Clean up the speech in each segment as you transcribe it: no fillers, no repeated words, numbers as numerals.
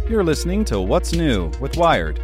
You're listening to What's New with Wired.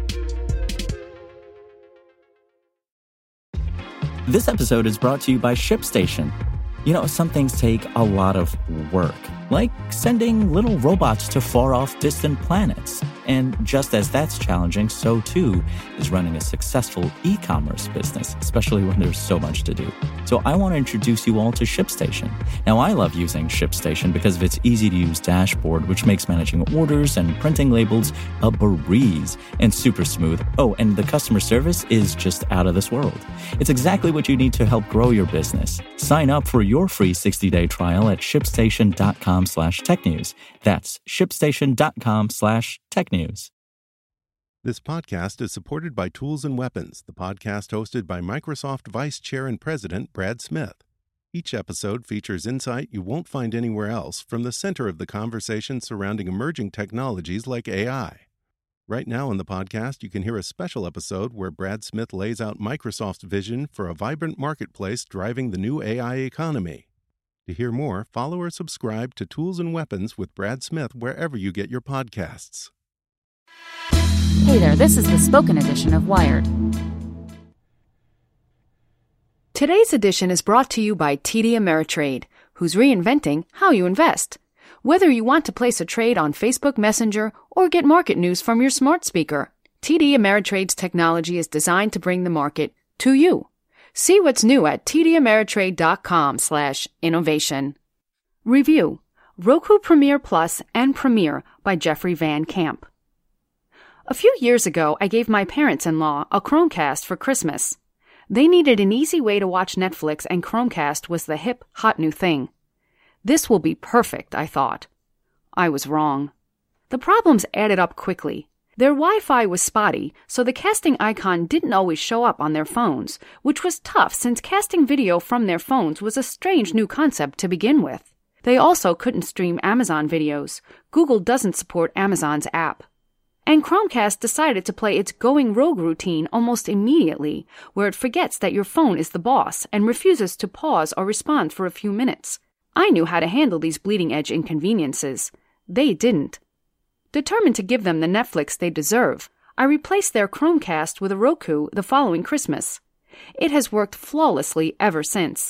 This episode is brought to you by ShipStation. You know, some things take a lot of work, like sending little robots to far-off distant planets. And just as that's challenging, so too is running a successful e-commerce business, especially when there's so much to do. So I want to introduce you all to ShipStation. Now, I love using ShipStation because of its easy-to-use dashboard, which makes managing orders and printing labels a breeze and super smooth. Oh, and the customer service is just out of this world. It's exactly what you need to help grow your business. Sign up for your free 60-day trial at shipstation.com/technews. That's shipstation.com/technews. This podcast is supported by Tools and Weapons, the podcast hosted by Microsoft Vice Chair and President Brad Smith. Each episode features insight you won't find anywhere else from the center of the conversation surrounding emerging technologies like AI. Right now on the podcast, you can hear a special episode where Brad Smith lays out Microsoft's vision for a vibrant marketplace driving the new AI economy. To hear more, follow or subscribe to Tools and Weapons with Brad Smith wherever you get your podcasts. Hey there, this is the spoken edition of Wired. Today's edition is brought to you by TD Ameritrade, who's reinventing how you invest. Whether you want to place a trade on Facebook Messenger or get market news from your smart speaker, TD Ameritrade's technology is designed to bring the market to you. See what's new at tdameritrade.com/innovation. Review: Roku Premiere Plus and Premiere by Jeffrey Van Camp. A few years ago, I gave my parents-in-law a Chromecast for Christmas. They needed an easy way to watch Netflix, and Chromecast was the hip, hot new thing. This will be perfect, I thought. I was wrong. The problems added up quickly. Their Wi-Fi was spotty, so the casting icon didn't always show up on their phones, which was tough since casting video from their phones was a strange new concept to begin with. They also couldn't stream Amazon videos. Google doesn't support Amazon's app. And Chromecast decided to play its going rogue routine almost immediately, where it forgets that your phone is the boss and refuses to pause or respond for a few minutes. I knew how to handle these bleeding-edge inconveniences. They didn't. Determined to give them the Netflix they deserve, I replaced their Chromecast with a Roku the following Christmas. It has worked flawlessly ever since.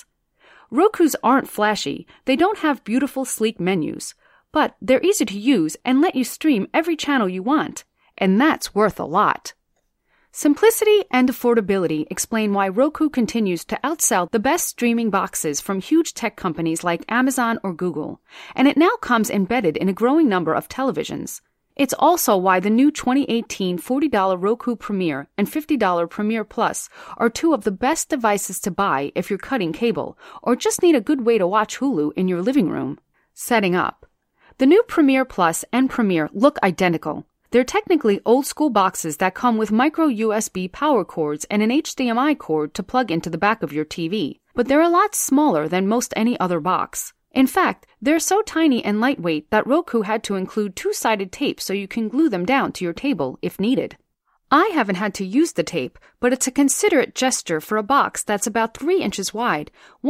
Rokus aren't flashy, they don't have beautiful, sleek menus, but they're easy to use and let you stream every channel you want, and that's worth a lot. Simplicity and affordability explain why Roku continues to outsell the best streaming boxes from huge tech companies like Amazon or Google, and it now comes embedded in a growing number of televisions. It's also why the new 2018 $40 Roku Premiere and $50 Premiere Plus are two of the best devices to buy if you're cutting cable or just need a good way to watch Hulu in your living room. Setting up. The new Premiere Plus and Premiere look identical. They're technically old-school boxes that come with micro USB power cords and an HDMI cord to plug into the back of your TV, but they're a lot smaller than most any other box. In fact, they're so tiny and lightweight that Roku had to include two-sided tape so you can glue them down to your table if needed. I haven't had to use the tape, but it's a considerate gesture for a box that's about 3 inches wide,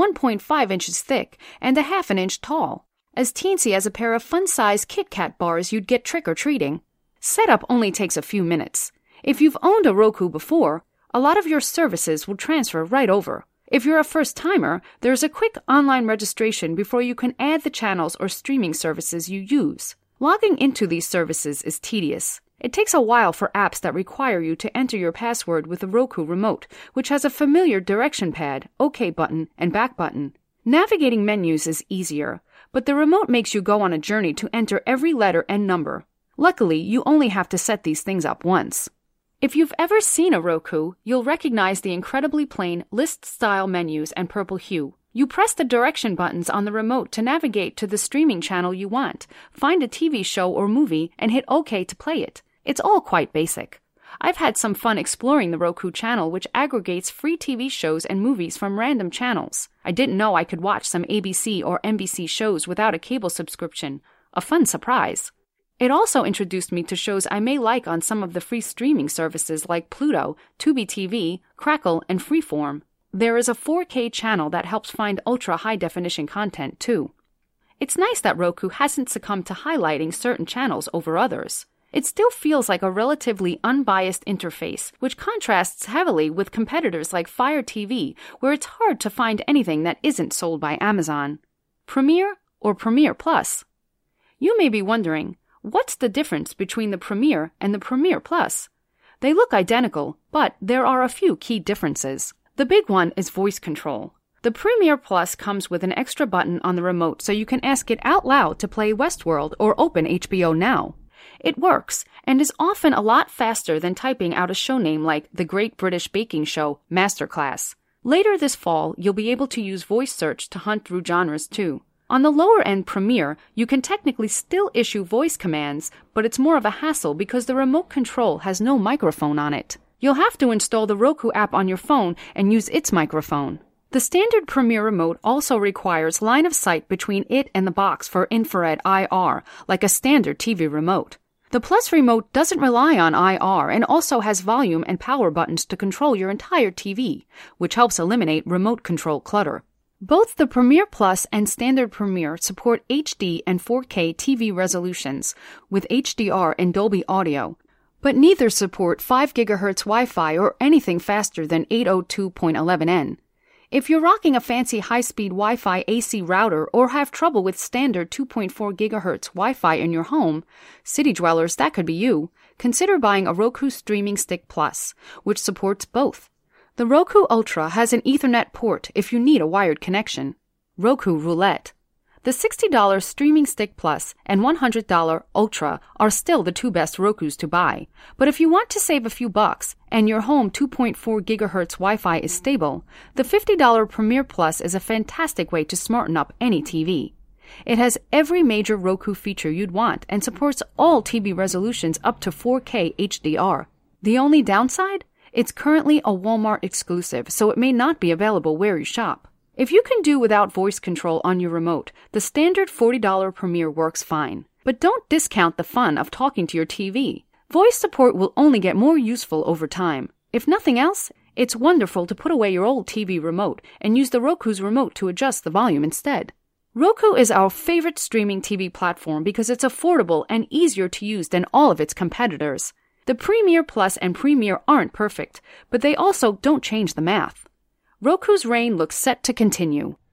1.5 inches thick, and a half an inch tall. As teensy as a pair of fun-sized Kit Kat bars you'd get trick-or-treating. Setup only takes a few minutes. If you've owned a Roku before, a lot of your services will transfer right over. If you're a first-timer, there's a quick online registration before you can add the channels or streaming services you use. Logging into these services is tedious. It takes a while for apps that require you to enter your password with the Roku remote, which has a familiar direction pad, OK button, and back button. Navigating menus is easier, but the remote makes you go on a journey to enter every letter and number. Luckily, you only have to set these things up once. If you've ever seen a Roku, you'll recognize the incredibly plain list-style menus and purple hue. You press the direction buttons on the remote to navigate to the streaming channel you want, find a TV show or movie, and hit OK to play it. It's all quite basic. I've had some fun exploring the Roku channel, which aggregates free TV shows and movies from random channels. I didn't know I could watch some ABC or NBC shows without a cable subscription. A fun surprise. It also introduced me to shows I may like on some of the free streaming services like Pluto, Tubi TV, Crackle, and Freeform. There is a 4K channel that helps find ultra-high-definition content, too. It's nice that Roku hasn't succumbed to highlighting certain channels over others. it still feels like a relatively unbiased interface, which contrasts heavily with competitors like Fire TV, where it's hard to find anything that isn't sold by Amazon. Premiere or Premiere Plus? You may be wondering, what's the difference between the Premiere and the Premiere Plus? They look identical, but there are a few key differences. The big one is voice control. The Premiere Plus comes with an extra button on the remote so you can ask it out loud to play Westworld or open HBO Now. It works, and is often a lot faster than typing out a show name like The Great British Baking Show Masterclass. Later this fall, you'll be able to use voice search to hunt through genres too. On the lower-end Premiere, you can technically still issue voice commands, but it's more of a hassle because the remote control has no microphone on it. You'll have to install the Roku app on your phone and use its microphone. The standard Premiere remote also requires line of sight between it and the box for infrared IR, like a standard TV remote. The Plus remote doesn't rely on IR and also has volume and power buttons to control your entire TV, which helps eliminate remote control clutter. Both the Premiere Plus and Standard Premiere support HD and 4K TV resolutions with HDR and Dolby Audio, but neither support 5 GHz Wi-Fi or anything faster than 802.11n. If you're rocking a fancy high-speed Wi-Fi AC router or have trouble with standard 2.4 GHz Wi-Fi in your home, city dwellers, that could be you, consider buying a Roku Streaming Stick Plus, which supports both. The Roku Ultra has an Ethernet port if you need a wired connection. Roku Roulette. The $60 Streaming Stick Plus and $100 Ultra are still the two best Rokus to buy. But if you want to save a few bucks and your home 2.4 GHz Wi-Fi is stable, the $50 Premiere Plus is a fantastic way to smarten up any TV. It has every major Roku feature you'd want and supports all TV resolutions up to 4K HDR. The only downside? It's currently a Walmart exclusive, so it may not be available where you shop. If you can do without voice control on your remote, the standard $40 Premiere works fine. But don't discount the fun of talking to your TV. Voice support will only get more useful over time. If nothing else, it's wonderful to put away your old TV remote and use the Roku's remote to adjust the volume instead. Roku is our favorite streaming TV platform because it's affordable and easier to use than all of its competitors. The Premiere Plus and Premiere aren't perfect, but they also don't change the math. Roku's reign looks set to continue.